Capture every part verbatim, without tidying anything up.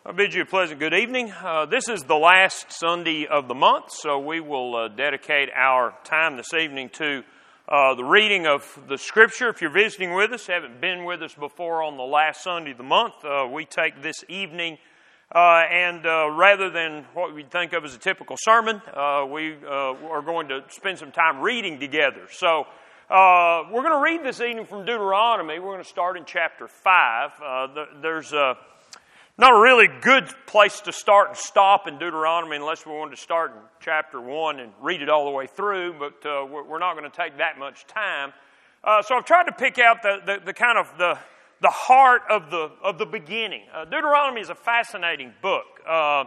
I bid you a pleasant good evening. Uh, this is the last Sunday of the month, so we will uh, dedicate our time this evening to uh, the reading of the Scripture. If you're visiting with us, haven't been with us before on the last Sunday of the month, uh, we take this evening uh, and uh, rather than what we'd think of as a typical sermon, uh, we uh, are going to spend some time reading together. So uh, we're going to read this evening from Deuteronomy. We're going to start in chapter five. Uh, there's a Not a really good place to start and stop in Deuteronomy unless we wanted to start in chapter one and read it all the way through, but uh, we're not going to take that much time. Uh, so I've tried to pick out the, the, the kind of the, the heart of the of the beginning. Uh, Deuteronomy is a fascinating book. Uh,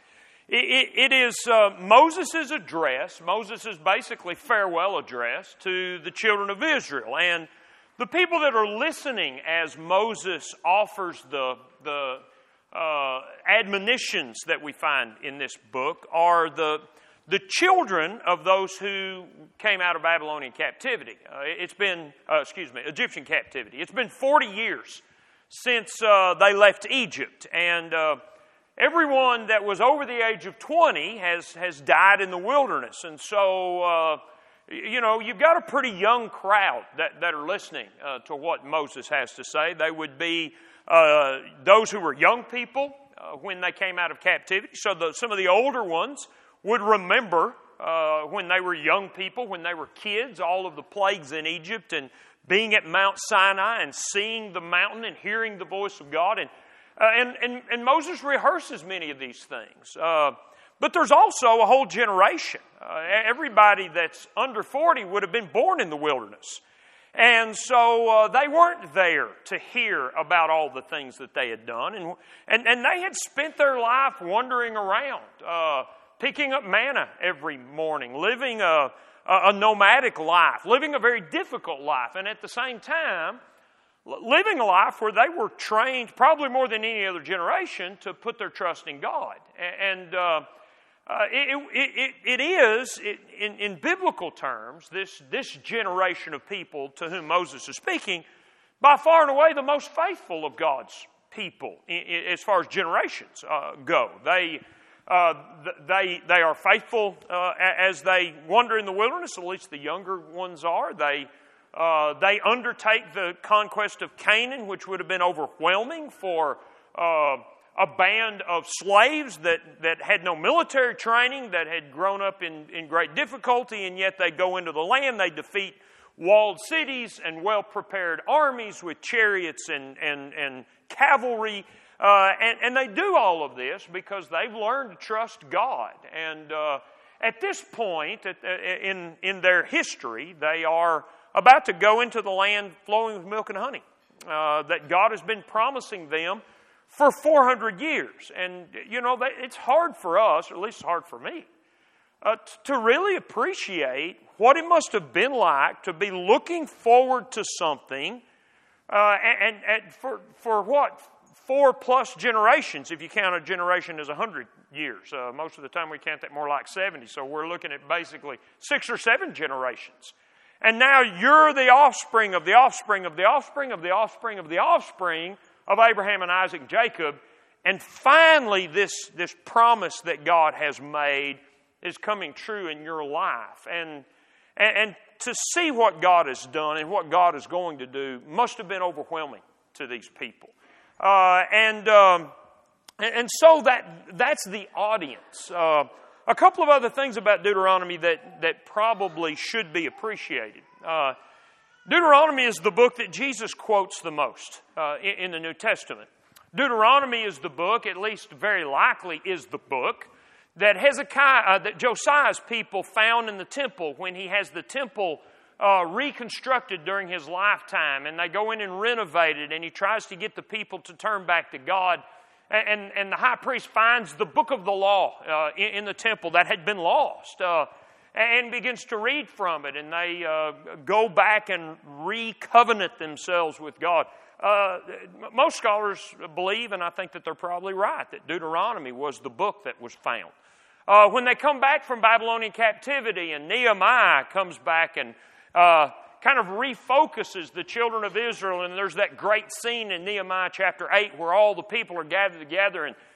it, it is uh, Moses' address. Moses' basically farewell address to the children of Israel. And the people that are listening as Moses offers the the Uh, admonitions that we find in this book are the the children of those who came out of Babylonian captivity. Uh, it's been, uh, excuse me, Egyptian captivity. It's been forty years since uh, they left Egypt, and uh, everyone that was over the age of twenty has has died in the wilderness. And so, uh, you know, you've got a pretty young crowd that that are listening uh, to what Moses has to say. They would be Uh, those who were young people uh, when they came out of captivity. So the, some of the older ones would remember uh, when they were young people, when they were kids, all of the plagues in Egypt and being at Mount Sinai and seeing the mountain and hearing the voice of God. And uh, and, and, and Moses rehearses many of these things. Uh, but there's also a whole generation. Uh, everybody that's under forty would have been born in the wilderness. And so uh, they weren't there to hear about all the things that they had done. And and, and they had spent their life wandering around, uh, picking up manna every morning, living a, a nomadic life, living a very difficult life. And at the same time, living a life where they were trained, probably more than any other generation, to put their trust in God. And uh, Uh, it, it, it, it is, it, in, in biblical terms, this, this generation of people to whom Moses is speaking, by far and away the most faithful of God's people in, in, as far as generations uh, go. They, uh, they, they are faithful uh, as they wander in the wilderness, at least the younger ones are. They, uh, they undertake the conquest of Canaan, which would have been overwhelming for uh a band of slaves that, that had no military training, that had grown up in, in great difficulty, and yet they go into the land, they defeat walled cities and well-prepared armies with chariots and, and, and cavalry, uh, and, and they do all of this because they've learned to trust God. And uh, at this point at, in, in their history, they are about to go into the land flowing with milk and honey, uh, that God has been promising them for four hundred years. And, you know, it's hard for us, or at least it's hard for me, uh, to really appreciate what it must have been like to be looking forward to something uh, and, and for, for what, four plus generations, if you count a generation as one hundred years. Uh, most of the time we count that more like seventy, so we're looking at basically six or seven generations. And now you're the offspring of the offspring of the offspring of the offspring of the offspring of Abraham and Isaac and Jacob, and finally this, this promise that God has made is coming true in your life. And, and, and to see what God has done and what God is going to do must have been overwhelming to these people. Uh, and, um, and and so that that's the audience. Uh, a couple of other things about Deuteronomy that, that probably should be appreciated. Uh, Deuteronomy is the book that Jesus quotes the most uh, in, in the New Testament. Deuteronomy is the book, at least very likely is the book, that Hezekiah, uh, that Josiah's people found in the temple when he has the temple uh, reconstructed during his lifetime. And they go in and renovate it, and he tries to get the people to turn back to God. And, and, and the high priest finds the book of the law uh, in, in the temple that had been lost. Uh, And begins to read from it, and they uh, go back and re-covenant themselves with God. Uh, most scholars believe, and I think that they're probably right, that Deuteronomy was the book that was found. Uh, when they come back from Babylonian captivity, and Nehemiah comes back and uh, kind of refocuses the children of Israel, and there's that great scene in Nehemiah chapter eight where all the people are gathered together, and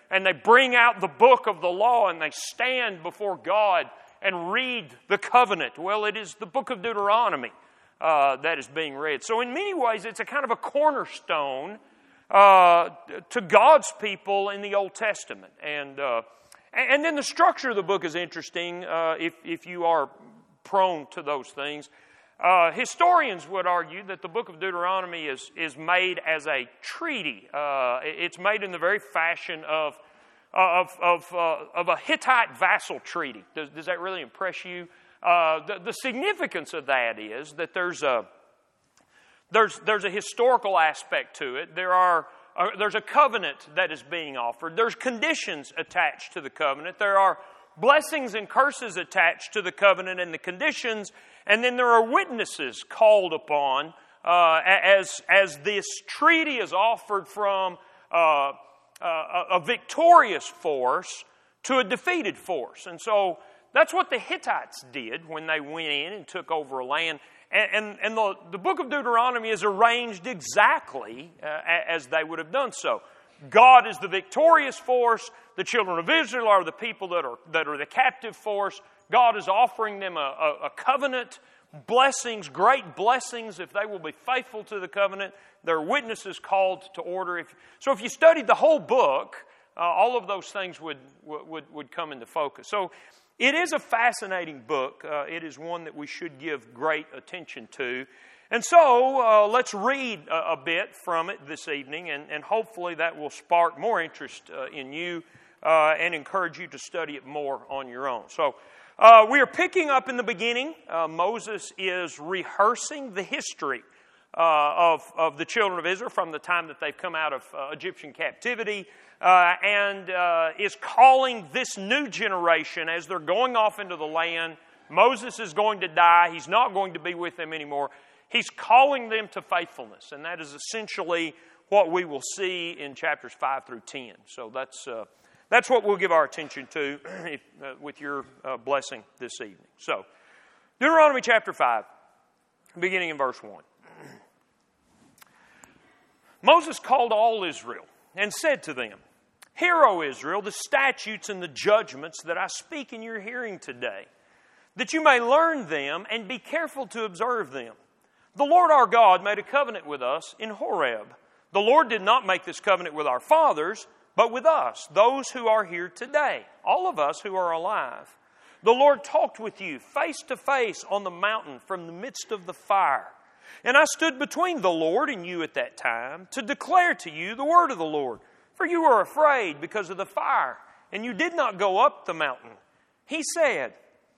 and they bring out the book of the law and they stand before God and read the covenant. Well, it is the book of Deuteronomy uh, that is being read. So in many ways, it's a kind of a cornerstone uh, to God's people in the Old Testament. And uh, and then the structure of the book is interesting uh, if, if you are prone to those things. Uh, historians would argue that the book of Deuteronomy is, is made as a treaty. Uh, it's made in the very fashion of of of, uh, of a Hittite vassal treaty. Does, does that really impress you? Uh, the, the significance of that is that there's a there's there's a historical aspect to it. There are uh, there's a covenant that is being offered. There's conditions attached to the covenant. There are blessings and curses attached to the covenant and the conditions, and then there are witnesses called upon uh, as as this treaty is offered from uh, uh, a victorious force to a defeated force. And so that's what the Hittites did when they went in and took over a land. And, and, and the, the book of Deuteronomy is arranged exactly uh, as they would have done so. God is the victorious force. The children of Israel are the people that are that are the captive force. God is offering them a, a, a covenant, blessings, great blessings if they will be faithful to the covenant. There are witnesses called to order. If, so if you studied the whole book, uh, all of those things would, would, would come into focus. So it is a fascinating book. Uh, it is one that we should give great attention to. And so uh, let's read a, a bit from it this evening, and, and hopefully that will spark more interest uh, in you uh, and encourage you to study it more on your own. So uh, we are picking up in the beginning. Uh, Moses is rehearsing the history uh, of, of the children of Israel from the time that they've come out of uh, Egyptian captivity uh, and uh, is calling this new generation as they're going off into the land. Moses is going to die. He's not going to be with them anymore. He's calling them to faithfulness, and that is essentially what we will see in chapters five through ten. So that's uh, that's what we'll give our attention to if, uh, with your uh, blessing this evening. So, Deuteronomy chapter five, beginning in verse one. Moses called all Israel and said to them, "Hear, O Israel, the statutes and the judgments that I speak in your hearing today, that you may learn them and be careful to observe them. The Lord our God made a covenant with us in Horeb. The Lord did not make this covenant with our fathers, but with us, those who are here today, all of us who are alive. The Lord talked with you face to face on the mountain from the midst of the fire. And I stood between the Lord and you at that time to declare to you the word of the Lord. For you were afraid because of the fire, and you did not go up the mountain. He said,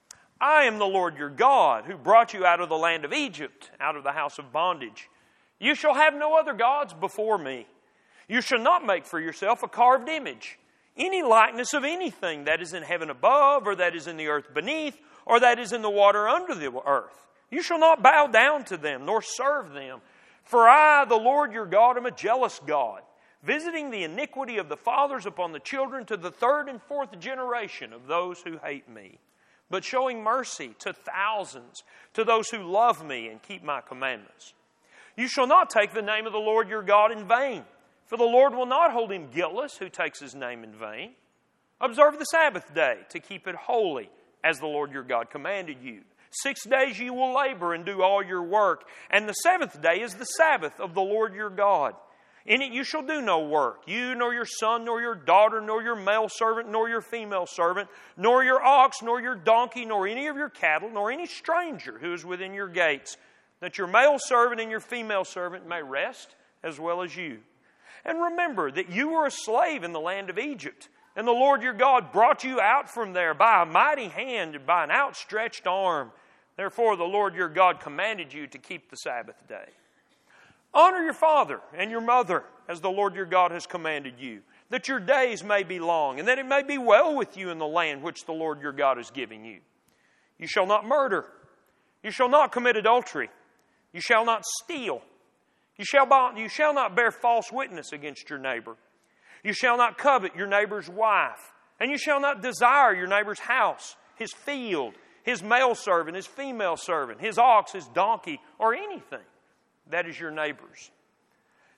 I am the Lord your God, who brought you out of the land of Egypt, out of the house of bondage. You shall have no other gods before me. You shall not make for yourself a carved image, any likeness of anything that is in heaven above, or that is in the earth beneath, or that is in the water under the earth. You shall not bow down to them, nor serve them. For I, the Lord your God, am a jealous God, visiting the iniquity of the fathers upon the children to the third and fourth generation of those who hate me, but showing mercy to thousands, to those who love me and keep my commandments. You shall not take the name of the Lord your God in vain, for the Lord will not hold him guiltless who takes his name in vain. Observe the Sabbath day to keep it holy, as the Lord your God commanded you. Six days you will labor and do all your work, and the seventh day is the Sabbath of the Lord your God. In it you shall do no work, you nor your son, nor your daughter, nor your male servant, nor your female servant, nor your ox, nor your donkey, nor any of your cattle, nor any stranger who is within your gates, that your male servant and your female servant may rest as well as you. And remember that you were a slave in the land of Egypt, and the Lord your God brought you out from there by a mighty hand and by an outstretched arm. Therefore the Lord your God commanded you to keep the Sabbath day. Honor your father and your mother, as the Lord your God has commanded you, that your days may be long, and that it may be well with you in the land which the Lord your God is giving you. You shall not murder. You shall not commit adultery. You shall not steal. You shall, you shall not bear false witness against your neighbor. You shall not covet your neighbor's wife. And you shall not desire your neighbor's house, his field, his male servant, his female servant, his ox, his donkey, or anything that is your neighbor's.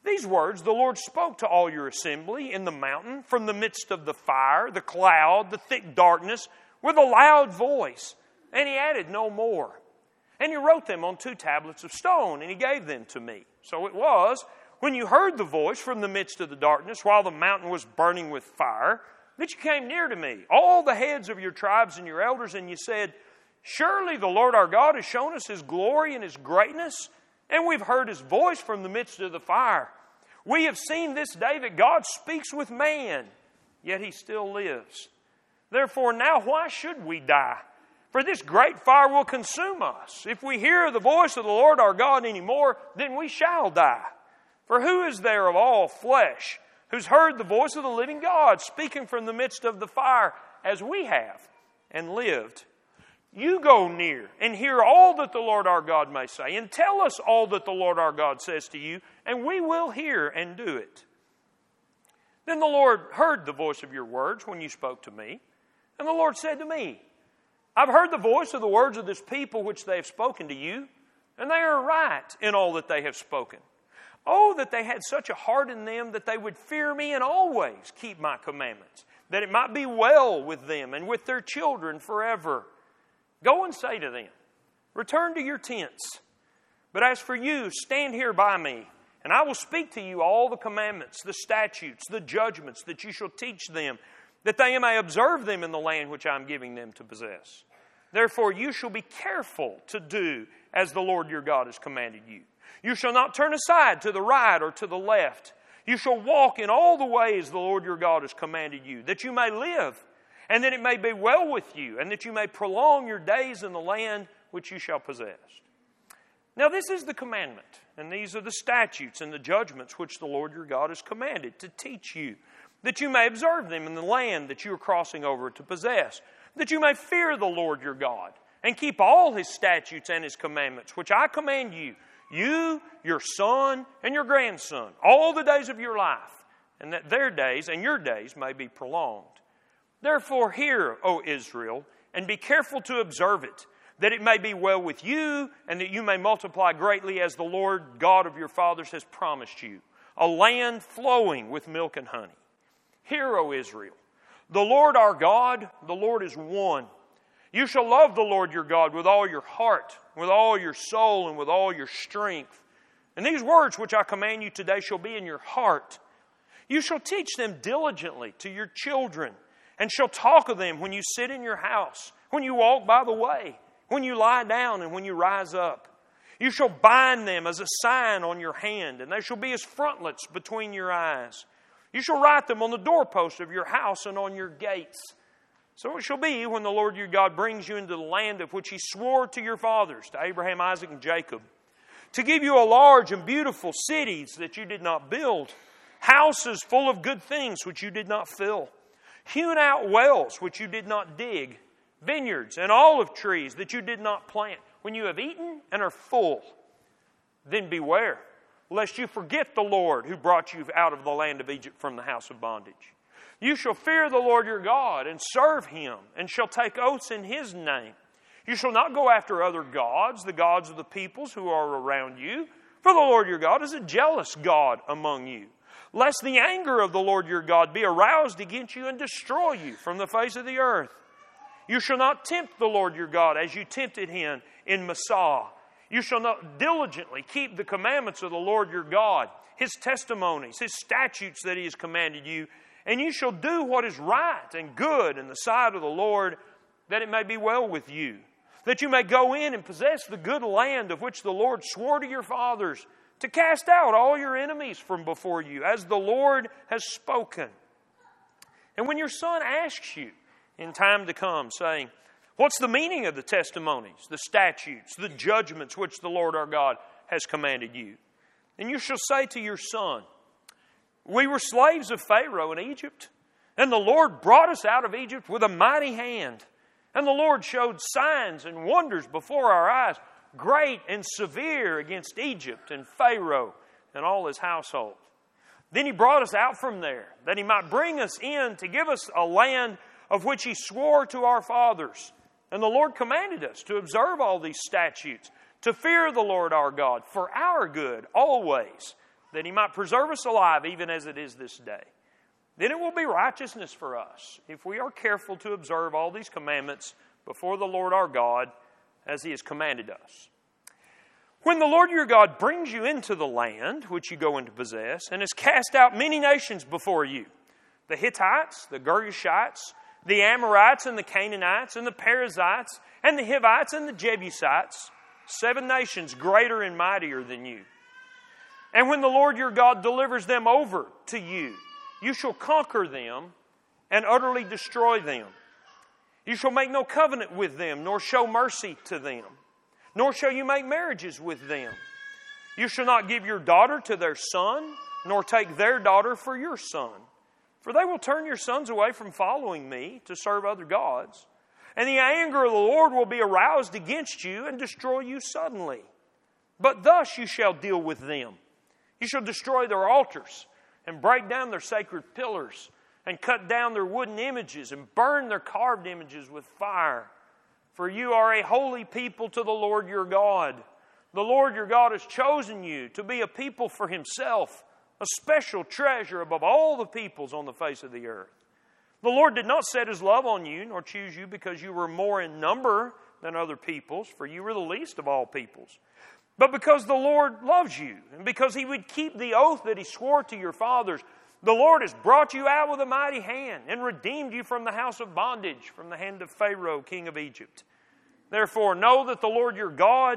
These words the Lord spoke to all your assembly in the mountain, from the midst of the fire, the cloud, the thick darkness, with a loud voice. And he added no more. And he wrote them on two tablets of stone, and he gave them to me. So it was, when you heard the voice from the midst of the darkness, while the mountain was burning with fire, that you came near to me, all the heads of your tribes and your elders, and you said, surely the Lord our God has shown us His glory and His greatness, and we've heard His voice from the midst of the fire. We have seen this day that God speaks with man, yet He still lives. Therefore now why should we die? For this great fire will consume us. If we hear the voice of the Lord our God any more, then we shall die. For who is there of all flesh who's heard the voice of the living God speaking from the midst of the fire as we have and lived? You go near and hear all that the Lord our God may say, and tell us all that the Lord our God says to you, and we will hear and do it. Then the Lord heard the voice of your words when you spoke to me, and the Lord said to me, I've heard the voice of the words of this people which they have spoken to you, and they are right in all that they have spoken. Oh, that they had such a heart in them that they would fear me and always keep my commandments, that it might be well with them and with their children forever. Go and say to them, return to your tents. But as for you, stand here by me, and I will speak to you all the commandments, the statutes, the judgments that you shall teach them, that they may observe them in the land which I am giving them to possess. Therefore you shall be careful to do as the Lord your God has commanded you. You shall not turn aside to the right or to the left. You shall walk in all the ways the Lord your God has commanded you, that you may live, and that it may be well with you, and that you may prolong your days in the land which you shall possess. Now this is the commandment, and these are the statutes and the judgments which the Lord your God has commanded to teach you, that you may observe them in the land that you are crossing over to possess, that you may fear the Lord your God, and keep all His statutes and His commandments, which I command you, you, your son, and your grandson, all the days of your life, and that their days and your days may be prolonged. Therefore hear, O Israel, and be careful to observe it, that it may be well with you, and that you may multiply greatly as the Lord God of your fathers has promised you, a land flowing with milk and honey. Hear, O Israel, the Lord our God, the Lord is one. You shall love the Lord your God with all your heart, with all your soul, and with all your strength. And these words which I command you today shall be in your heart. You shall teach them diligently to your children, and shall talk of them when you sit in your house, when you walk by the way, when you lie down, and when you rise up. You shall bind them as a sign on your hand, and they shall be as frontlets between your eyes. You shall write them on the doorposts of your house and on your gates. So it shall be when the Lord your God brings you into the land of which He swore to your fathers, to Abraham, Isaac, and Jacob, to give you a large and beautiful cities that you did not build, houses full of good things which you did not fill, hewn out wells which you did not dig, vineyards and olive trees that you did not plant. When you have eaten and are full, then beware, lest you forget the Lord who brought you out of the land of Egypt from the house of bondage. You shall fear the Lord your God and serve Him, and shall take oaths in His name. You shall not go after other gods, the gods of the peoples who are around you, for the Lord your God is a jealous God among you, lest the anger of the Lord your God be aroused against you and destroy you from the face of the earth. You shall not tempt the Lord your God as you tempted Him in Massah. You shall not diligently keep the commandments of the Lord your God, His testimonies, His statutes that He has commanded you, and you shall do what is right and good in the sight of the Lord, that it may be well with you, that you may go in and possess the good land of which the Lord swore to your fathers, to cast out all your enemies from before you, as the Lord has spoken. And when your son asks you in time to come, saying, what's the meaning of the testimonies, the statutes, the judgments which the Lord our God has commanded you? And you shall say to your son, we were slaves of Pharaoh in Egypt, and the Lord brought us out of Egypt with a mighty hand. And the Lord showed signs and wonders before our eyes, great and severe, against Egypt and Pharaoh and all his household. Then He brought us out from there, that He might bring us in to give us a land of which He swore to our fathers. And the Lord commanded us to observe all these statutes, to fear the Lord our God for our good always, that He might preserve us alive even as it is this day. Then it will be righteousness for us if we are careful to observe all these commandments before the Lord our God as He has commanded us. When the Lord your God brings you into the land which you go in to possess, and has cast out many nations before you, the Hittites, the Girgashites, the Amorites, and the Canaanites, and the Perizzites, and the Hivites, and the Jebusites, seven nations greater and mightier than you. And when the Lord your God delivers them over to you, you shall conquer them and utterly destroy them. You shall make no covenant with them, nor show mercy to them, nor shall you make marriages with them. You shall not give your daughter to their son, nor take their daughter for your son. For they will turn your sons away from following me to serve other gods. And the anger of the Lord will be aroused against you and destroy you suddenly. But thus you shall deal with them. You shall destroy their altars and break down their sacred pillars and cut down their wooden images and burn their carved images with fire. For you are a holy people to the Lord your God. The Lord your God has chosen you to be a people for Himself, a special treasure above all the peoples on the face of the earth. The Lord did not set His love on you, nor choose you because you were more in number than other peoples, for you were the least of all peoples. But because the Lord loves you, and because He would keep the oath that He swore to your fathers, the Lord has brought you out with a mighty hand and redeemed you from the house of bondage, from the hand of Pharaoh, king of Egypt. Therefore, know that the Lord your God,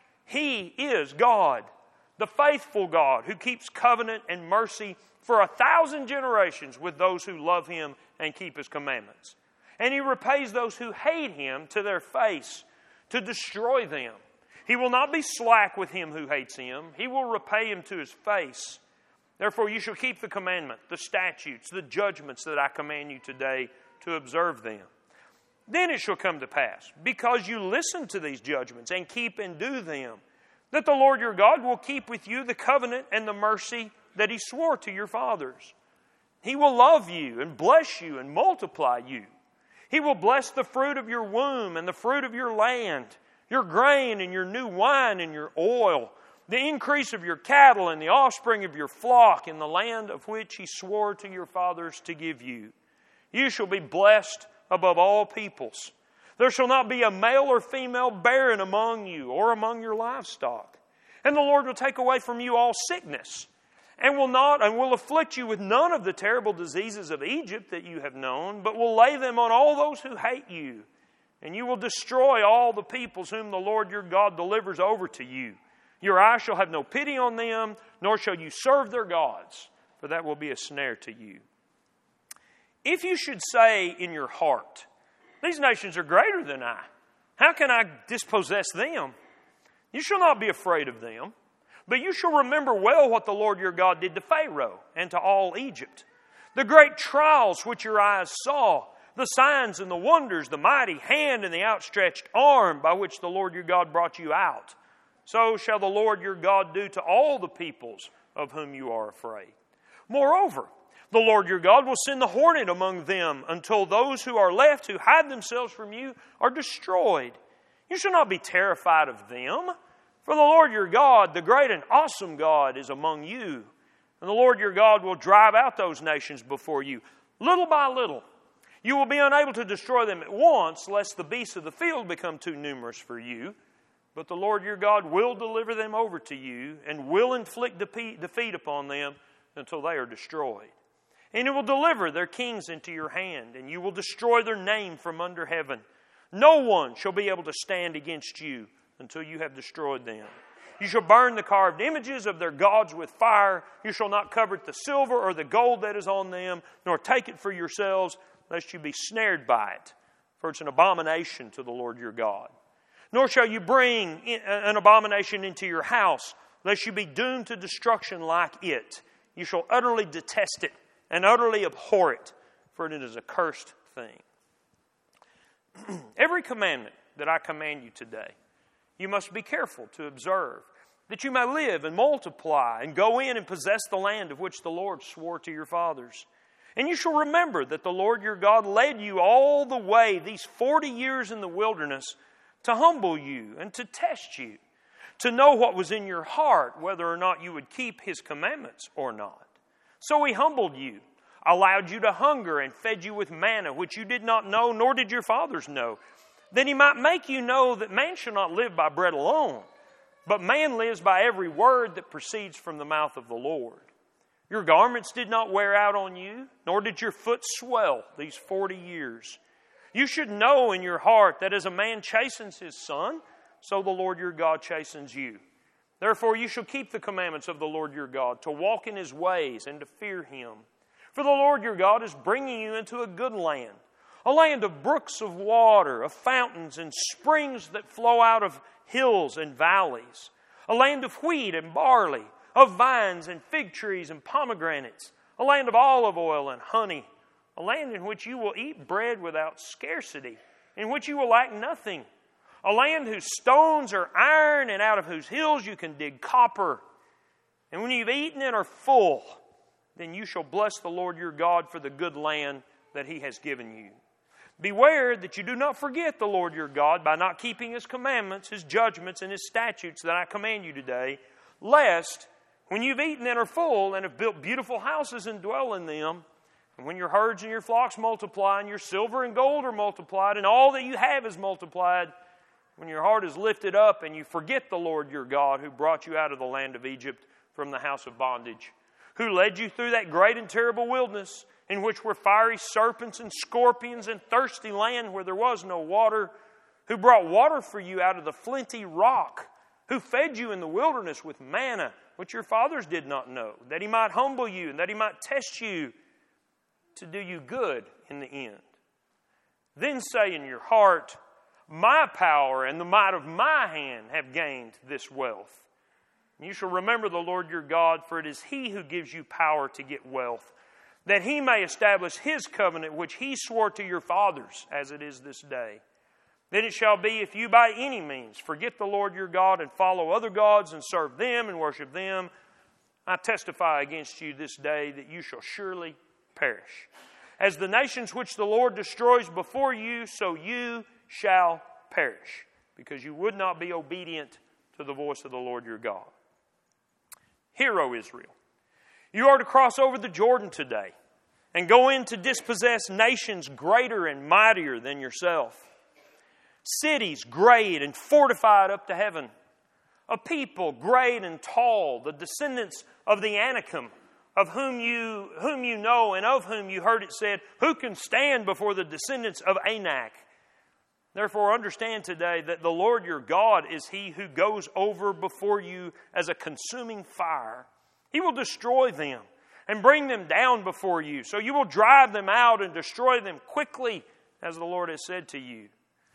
He is God, the faithful God, who keeps covenant and mercy for a thousand generations with those who love Him and keep His commandments. And He repays those who hate Him to their face, to destroy them. He will not be slack with him who hates Him. He will repay him to his face. Therefore you shall keep the commandment, the statutes, the judgments that I command you today to observe them. Then it shall come to pass, because you listen to these judgments and keep and do them, that the Lord your God will keep with you the covenant and the mercy that He swore to your fathers. He will love you and bless you and multiply you. He will bless the fruit of your womb and the fruit of your land, your grain and your new wine and your oil, the increase of your cattle and the offspring of your flock in the land of which He swore to your fathers to give you. You shall be blessed above all peoples. There shall not be a male or female barren among you or among your livestock. And the Lord will take away from you all sickness, and will not and will afflict you with none of the terrible diseases of Egypt that you have known, but will lay them on all those who hate you. And you will destroy all the peoples whom the Lord your God delivers over to you. Your eye shall have no pity on them, nor shall you serve their gods, for that will be a snare to you. If you should say in your heart, these nations are greater than I, how can I dispossess them? You shall not be afraid of them, but you shall remember well what the Lord your God did to Pharaoh and to all Egypt, the great trials which your eyes saw, the signs and the wonders, the mighty hand and the outstretched arm by which the Lord your God brought you out. So shall the Lord your God do to all the peoples of whom you are afraid. Moreover, the Lord your God will send the hornet among them until those who are left who hide themselves from you are destroyed. You shall not be terrified of them, for the Lord your God, the great and awesome God, is among you. And the Lord your God will drive out those nations before you, little by little. You will be unable to destroy them at once, lest the beasts of the field become too numerous for you. But the Lord your God will deliver them over to you and will inflict defeat upon them until they are destroyed. And He will deliver their kings into your hand, and you will destroy their name from under heaven. No one shall be able to stand against you until you have destroyed them. You shall burn the carved images of their gods with fire. You shall not covet the silver or the gold that is on them, nor take it for yourselves, lest you be snared by it. For it's an abomination to the Lord your God. Nor shall you bring an abomination into your house, lest you be doomed to destruction like it. You shall utterly detest it and utterly abhor it, for it is a cursed thing. Every commandment that I command you today, you must be careful to observe, that you may live and multiply and go in and possess the land of which the Lord swore to your fathers. And you shall remember that the Lord your God led you all the way these forty years in the wilderness to humble you and to test you, to know what was in your heart, whether or not you would keep His commandments or not. So He humbled you, allowed you to hunger, and fed you with manna, which you did not know, nor did your fathers know, that He might make you know that man shall not live by bread alone, but man lives by every word that proceeds from the mouth of the Lord. Your garments did not wear out on you, nor did your foot swell these forty years. You should know in your heart that as a man chastens his son, so the Lord your God chastens you. Therefore you shall keep the commandments of the Lord your God, to walk in His ways and to fear Him. For the Lord your God is bringing you into a good land, a land of brooks of water, of fountains and springs that flow out of hills and valleys, a land of wheat and barley, of vines and fig trees and pomegranates, a land of olive oil and honey, a land in which you will eat bread without scarcity, in which you will lack nothing, a land whose stones are iron and out of whose hills you can dig copper. And when you've eaten and are full, then you shall bless the Lord your God for the good land that He has given you. Beware that you do not forget the Lord your God by not keeping His commandments, His judgments, and His statutes that I command you today, lest when you've eaten and are full and have built beautiful houses and dwell in them, and when your herds and your flocks multiply, and your silver and gold are multiplied, and all that you have is multiplied, when your heart is lifted up and you forget the Lord your God who brought you out of the land of Egypt from the house of bondage, who led you through that great and terrible wilderness, in which were fiery serpents and scorpions and thirsty land where there was no water, who brought water for you out of the flinty rock, who fed you in the wilderness with manna, which your fathers did not know, that He might humble you and that He might test you to do you good in the end. Then say in your heart, my power and the might of my hand have gained this wealth. And you shall remember the Lord your God, for it is He who gives you power to get wealth, that He may establish His covenant which He swore to your fathers, as it is this day. Then it shall be, if you by any means forget the Lord your God and follow other gods and serve them and worship them, I testify against you this day that you shall surely perish. As the nations which the Lord destroys before you, so you shall perish, because you would not be obedient to the voice of the Lord your God. Hear, O Israel, you are to cross over the Jordan today and go in to dispossess nations greater and mightier than yourself, cities great and fortified up to heaven, a people great and tall, the descendants of the Anakim, of whom you, whom you know and of whom you heard it said, who can stand before the descendants of Anak? Therefore understand today that the Lord your God is He who goes over before you as a consuming fire. He will destroy them and bring them down before you. So you will drive them out and destroy them quickly, as the Lord has said to you.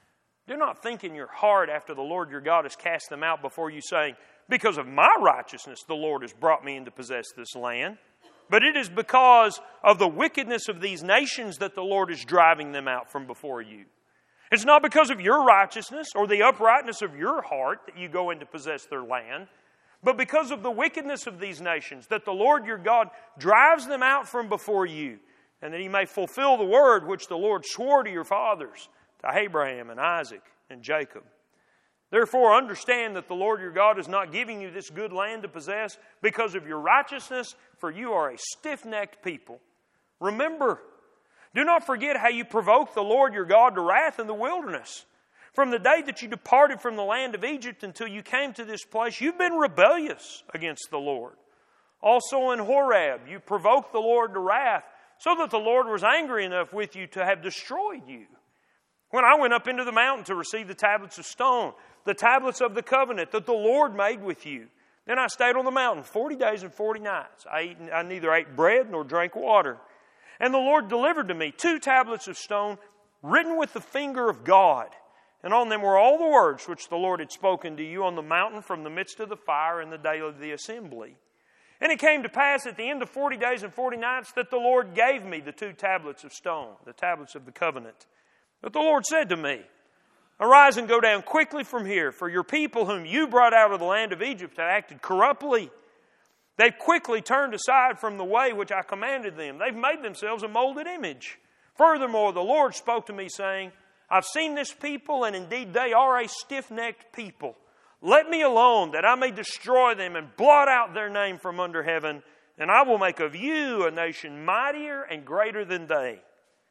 Do not think in your heart after the Lord your God has cast them out before you, saying, because of my righteousness the Lord has brought me in to possess this land. But it is because of the wickedness of these nations that the Lord is driving them out from before you. It's not because of your righteousness or the uprightness of your heart that you go in to possess their land, but because of the wickedness of these nations that the Lord your God drives them out from before you, and that He may fulfill the word which the Lord swore to your fathers, to Abraham and Isaac and Jacob. Therefore understand that the Lord your God is not giving you this good land to possess because of your righteousness, for you are a stiff-necked people. Remember, do not forget how you provoked the Lord your God to wrath in the wilderness. From the day that you departed from the land of Egypt until you came to this place, you've been rebellious against the Lord. Also in Horeb, you provoked the Lord to wrath, so that the Lord was angry enough with you to have destroyed you. When I went up into the mountain to receive the tablets of stone, the tablets of the covenant that the Lord made with you, then I stayed on the mountain forty days and forty nights. I, ate, I neither ate bread nor drank water. And the Lord delivered to me two tablets of stone written with the finger of God. And on them were all the words which the Lord had spoken to you on the mountain from the midst of the fire in the day of the assembly. And it came to pass at the end of forty days and forty nights that the Lord gave me the two tablets of stone, the tablets of the covenant. But the Lord said to me, arise and go down quickly from here, for your people whom you brought out of the land of Egypt have acted corruptly. They've quickly turned aside from the way which I commanded them. They've made themselves a molded image. Furthermore, the Lord spoke to me, saying, I've seen this people, and indeed they are a stiff-necked people. Let me alone, that I may destroy them and blot out their name from under heaven, and I will make of you a nation mightier and greater than they.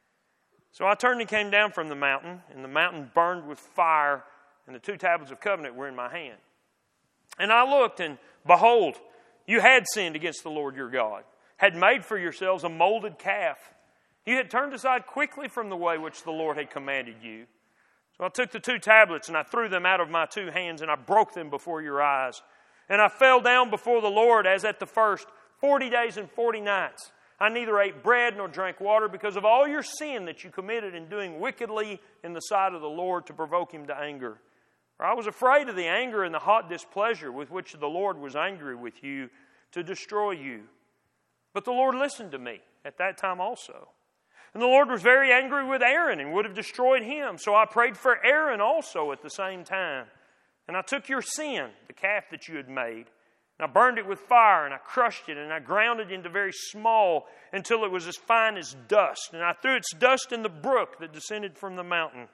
So I turned and came down from the mountain, and the mountain burned with fire, and the two tablets of covenant were in my hand. And I looked, and behold, you had sinned against the Lord your God, had made for yourselves a molded calf. You had turned aside quickly from the way which the Lord had commanded you. So I took the two tablets, and I threw them out of my two hands, and I broke them before your eyes. And I fell down before the Lord as at the first, forty days and forty nights. I neither ate bread nor drank water because of all your sin that you committed in doing wickedly in the sight of the Lord to provoke him to anger. For I was afraid of the anger and the hot displeasure with which the Lord was angry with you to destroy you. But the Lord listened to me at that time also. And the Lord was very angry with Aaron and would have destroyed him. So I prayed for Aaron also at the same time. And I took your sin, the calf that you had made, and I burned it with fire, and I crushed it, and I ground it into very small until it was as fine as dust. And I threw its dust in the brook that descended from the mountain.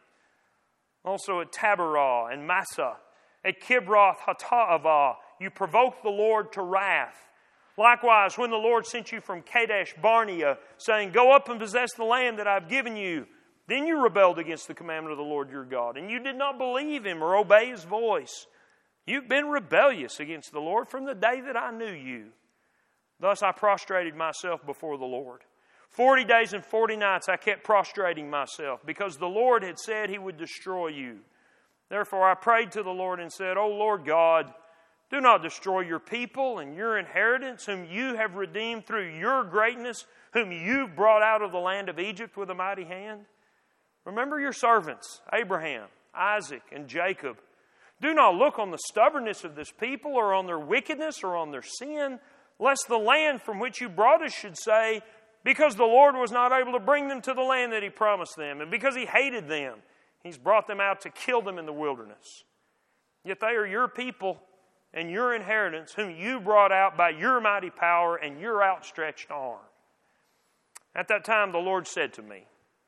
Also at Taberah and Massah, at Kibroth Hattaavah, you provoked the Lord to wrath. Likewise, when the Lord sent you from Kadesh Barnea, saying, Go up and possess the land that I've given you, then you rebelled against the commandment of the Lord your God, and you did not believe him or obey his voice. You've been rebellious against the Lord from the day that I knew you. Thus I prostrated myself before the Lord. Forty days and forty nights I kept prostrating myself, because the Lord had said he would destroy you. Therefore I prayed to the Lord and said, O Lord God, do not destroy your people and your inheritance, whom you have redeemed through your greatness, whom you've brought out of the land of Egypt with a mighty hand. Remember your servants, Abraham, Isaac, and Jacob. Do not look on the stubbornness of this people, or on their wickedness, or on their sin, lest the land from which you brought us should say, because the Lord was not able to bring them to the land that he promised them, and because he hated them, he's brought them out to kill them in the wilderness. Yet they are your people and your inheritance, whom you brought out by your mighty power and your outstretched arm. At that time the Lord said to me,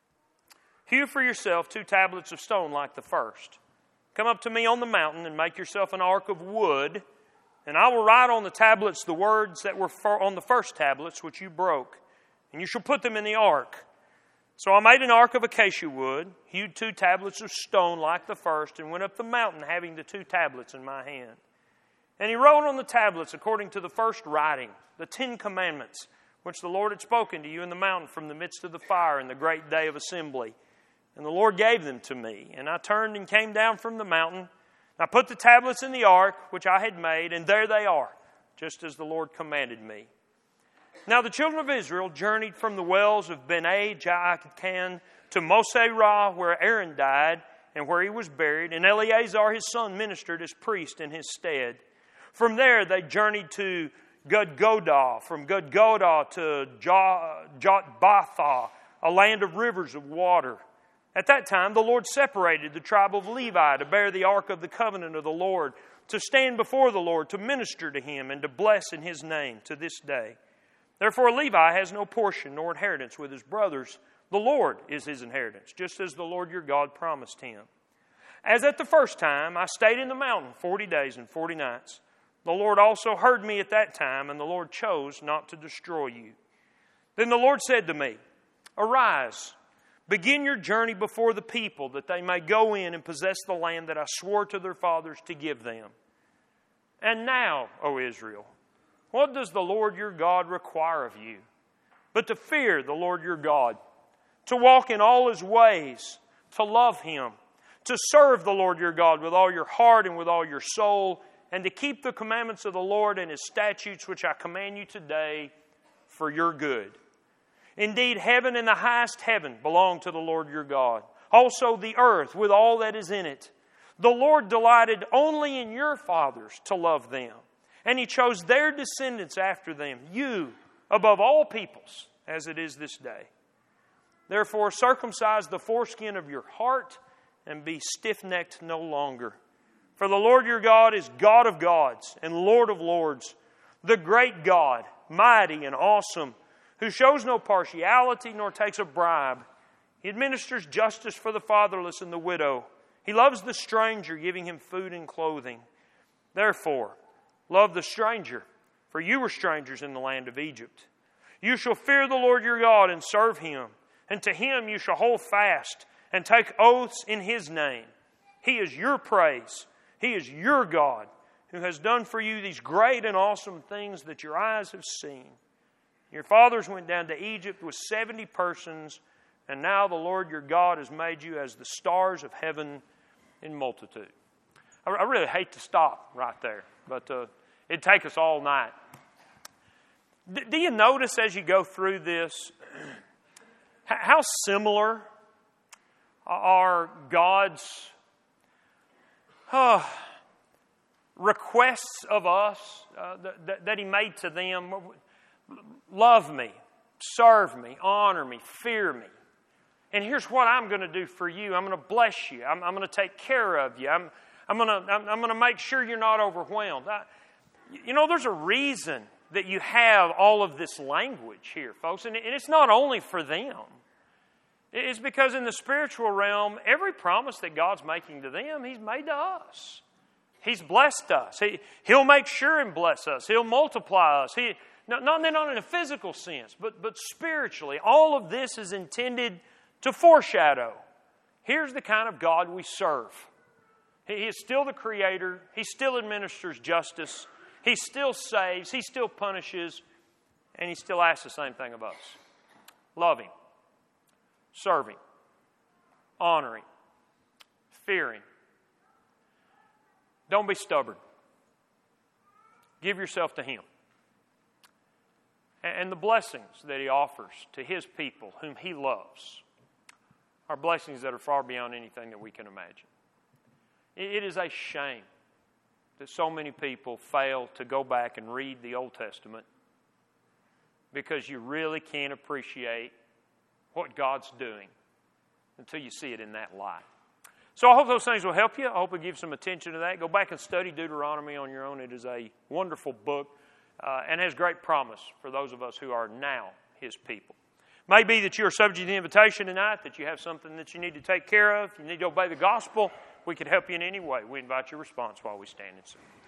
Hew for yourself two tablets of stone like the first. Come up to me on the mountain and make yourself an ark of wood, and I will write on the tablets the words that were on the first tablets which you broke, and you shall put them in the ark. So I made an ark of acacia wood, hewed two tablets of stone like the first, and went up the mountain having the two tablets in my hand. And he wrote on the tablets according to the first writing, the Ten Commandments, which the Lord had spoken to you in the mountain from the midst of the fire in the great day of assembly. And the Lord gave them to me. And I turned and came down from the mountain. I put the tablets in the ark, which I had made, and there they are, just as the Lord commanded me. Now the children of Israel journeyed from the wells of Bene Jaakan to Moserah, where Aaron died, and where he was buried, and Eleazar his son ministered as priest in his stead. From there they journeyed to Gudgodah, from Gudgodah to Jotbathah, a land of rivers of water. At that time the Lord separated the tribe of Levi to bear the ark of the covenant of the Lord, to stand before the Lord, to minister to him, and to bless in his name to this day. Therefore Levi has no portion nor inheritance with his brothers. The Lord is his inheritance, just as the Lord your God promised him. As at the first time, I stayed in the mountain forty days and forty nights. The Lord also heard me at that time, and the Lord chose not to destroy you. Then the Lord said to me, Arise, begin your journey before the people, that they may go in and possess the land that I swore to their fathers to give them. And now, O Israel, what does the Lord your God require of you? But to fear the Lord your God, to walk in all his ways, to love him, to serve the Lord your God with all your heart and with all your soul, and to keep the commandments of the Lord and his statutes which I command you today for your good. Indeed, heaven and the highest heaven belong to the Lord your God. Also the earth with all that is in it. The Lord delighted only in your fathers to love them, and he chose their descendants after them, you above all peoples, as it is this day. Therefore circumcise the foreskin of your heart, and be stiff-necked no longer. For the Lord your God is God of gods and Lord of lords, the great God, mighty and awesome, who shows no partiality nor takes a bribe. He administers justice for the fatherless and the widow. He loves the stranger, giving him food and clothing. Therefore, love the stranger, for you were strangers in the land of Egypt. You shall fear the Lord your God and serve Him, and to Him you shall hold fast and take oaths in His name. He is your praise. He is your God, who has done for you these great and awesome things that your eyes have seen. Your fathers went down to Egypt with seventy persons, and now the Lord your God has made you as the stars of heaven in multitude. I, I really hate to stop right there, but uh, it'd take us all night. D- do you notice as you go through this how similar are God's uh, requests of us uh, that, that He made to them? Love me, serve me, honor me, fear me. And here's what I'm going to do for you. I'm going to bless you. I'm, I'm going to take care of you. I'm, I'm going to, I'm, I'm going to make sure you're not overwhelmed. I, you know, there's a reason that you have all of this language here, folks. And, and it's not only for them. It's because in the spiritual realm, every promise that God's making to them, He's made to us. He's blessed us. He, he'll make sure and bless us. He'll multiply us. He, not, not, not in a physical sense, but, but spiritually. All of this is intended to foreshadow. Here's the kind of God we serve. He is still the Creator. He still administers justice. He still saves. He still punishes. And He still asks the same thing of us. Love Him. Serve Him. Honor Him. Fear Him. Don't be stubborn. Give yourself to Him. And the blessings that He offers to His people whom He loves are blessings that are far beyond anything that we can imagine. It is a shame that so many people fail to go back and read the Old Testament because you really can't appreciate what God's doing until you see it in that light. So I hope those things will help you. I hope it gives some attention to that. Go back and study Deuteronomy on your own. It is a wonderful book uh, and has great promise for those of us who are now His people. Maybe that you are subject to the invitation tonight, that you have something that you need to take care of, you need to obey the gospel. We could help you in any way. We invite your response while we stand and sing.